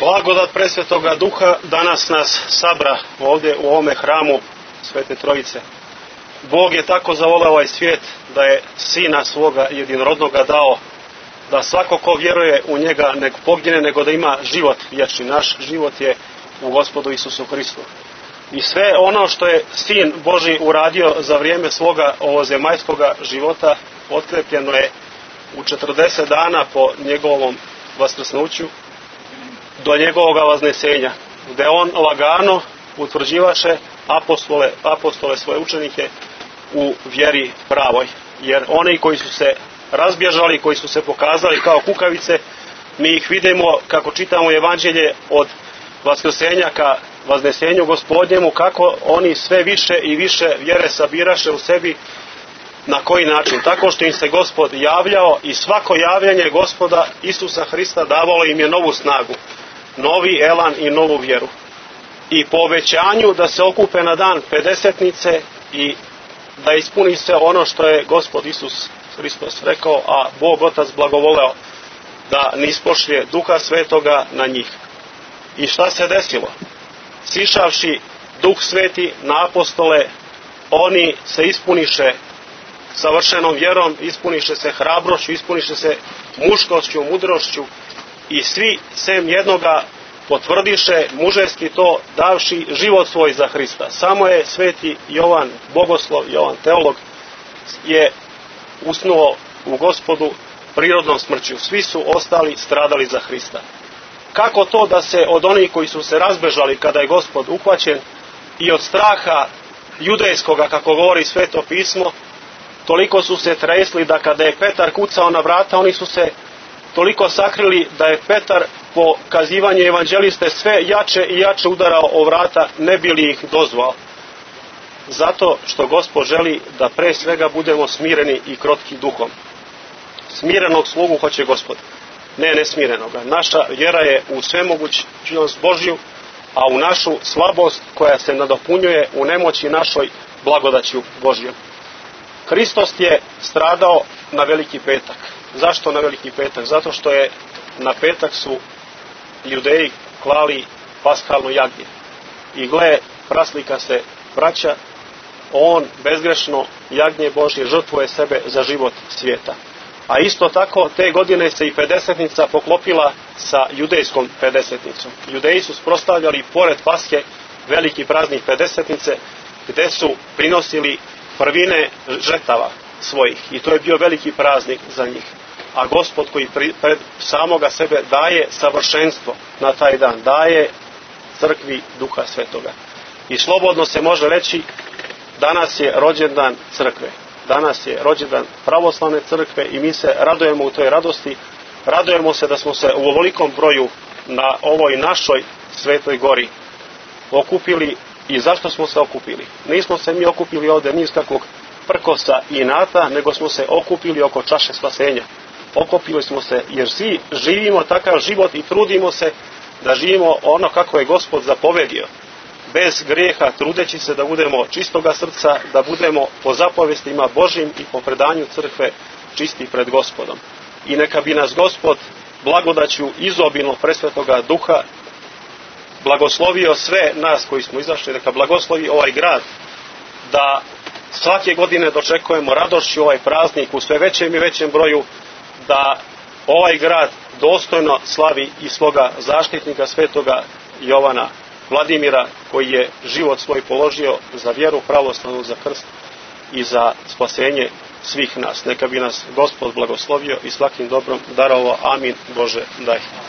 Blagodat presvetoga duha danas nas sabra ovdje u ovome hramu Svete Trojice. Bog je tako zavoleo ovaj svijet da je Sina svoga jedinorodnoga dao, da svako ko vjeruje u njega ne pogine, nego da ima život vječni. Naš život je u Gospodu Isusu Hristu. I sve ono što je Sin Božji uradio za vrijeme svoga ovozemaljskoga života otkrepljeno je u 40 dana po njegovom vaskrsnuću do njegovoga vaznesenja, gdje on lagano utvrđivaše apostole svoje učenike u vjeri pravoj. Jer oni koji su se razbježali, koji su se pokazali kao kukavice, mi ih vidimo kako čitamo evanđelje od vaskrsenja ka vaznesenju Gospodnjemu, kako oni sve više i više vjere sabiraše u sebi. Na koji način? Tako što im se Gospod javljao i svako javljanje Gospoda Isusa Hrista davalo im je novu snagu, novi elan i novu vjeru. I po obećanju da se okupe na dan Pedesetnice i da ispuni se ono što je Gospod Isus Hristos rekao, a Bog Otac blagovoleo da nispošlje Duha Svetoga na njih. I šta se desilo? Sišavši Duh Sveti na apostole, oni se ispuniše savršenom vjerom, ispuniše se hrabrošću, ispuniše se muškošću, mudrošću i svi sem jednoga potvrdiše mužeski to, davši život svoj za Hrista. Samo je sveti Jovan bogoslov, Jovan teolog, je usnuo u Gospodu prirodnom smrću. Svi su ostali stradali za Hrista. Kako to da se od onih koji su se razbežali kada je Gospod uhvaćen i od straha judejskoga, kako govori Sveto pismo, toliko su se tresli da kada je Petar kucao na vrata, oni su se toliko sakrili da je Petar po kazivanju evanđeliste sve jače i jače udarao o vrata, ne bi li ih dozvao. Zato što Gospod želi da pre svega budemo smireni i krotki duhom. Smirenog slugu hoće Gospod, ne nesmirenoga. Naša vjera je u svemogućnost Božju, a u našu slabost koja se nadopunjuje u nemoći našoj blagodaću Božjom. Hristos je stradao na Veliki petak. Zašto na Veliki petak? Zato što je na petak su Judeji klali paskalno jagnje. I gle, praslika se vraća, on bezgrešno jagnje Božje žrtvuje sebe za život svijeta. A isto tako te godine se i Pedesetnica poklopila sa judejskom Pedesetnicom. Judeji su proslavljali pored Paske veliki praznik Pedesetnice, gdje su prinosili prvine žrtava svojih. I to je bio veliki praznik za njih. A Gospod koji pred samoga sebe daje savršenstvo na taj dan, daje crkvi Duha Svetoga. I slobodno se može reći, danas je rođendan crkve. Danas je rođendan pravoslavne crkve i mi se radujemo u toj radosti. Radujemo se da smo se u ovolikom broju na ovoj našoj Svetoj gori okupili. I zašto smo se okupili? Nismo se mi okupili ovdje ni iz kakvog prkosa i inata, nego smo se okupili oko čaše spasenja. Okupili smo se jer svi živimo takav život i trudimo se da živimo ono kako je Gospod zapovedio. Bez grijeha, trudeći se da budemo čistoga srca, da budemo po zapovestima Božjim i po predanju crkve čisti pred Gospodom. I neka bi nas Gospod blagodaću izobilno presvetoga duha blagoslovio sve nas koji smo izašli, neka blagoslovi ovaj grad, da svake godine dočekujemo radošću ovaj praznik u sve većem i većem broju, da ovaj grad dostojno slavi i svoga zaštitnika svetoga Jovana Vladimira, koji je život svoj položio za vjeru pravoslavnu, za krst i za spasenje svih nas. Neka bi nas Gospod blagoslovio i svakim dobrom darovao. Amin. Bože, daj.